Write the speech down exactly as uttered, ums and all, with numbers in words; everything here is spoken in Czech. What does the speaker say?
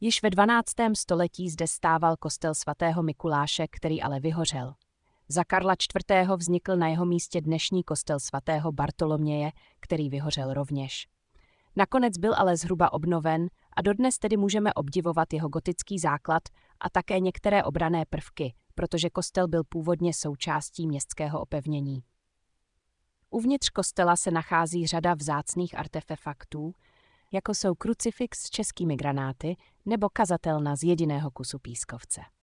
Již ve dvanáctém století zde stával kostel svatého Mikuláše, který ale vyhořel. Za Karla čtvrtého. vznikl na jeho místě dnešní kostel svatého Bartoloměje, který vyhořel rovněž. Nakonec byl ale zhruba obnoven a dodnes tedy můžeme obdivovat jeho gotický základ a také některé obranné prvky, protože kostel byl původně součástí městského opevnění. Uvnitř kostela se nachází řada vzácných artefaktů, jako jsou krucifix s českými granáty nebo kazatelna z jediného kusu pískovce.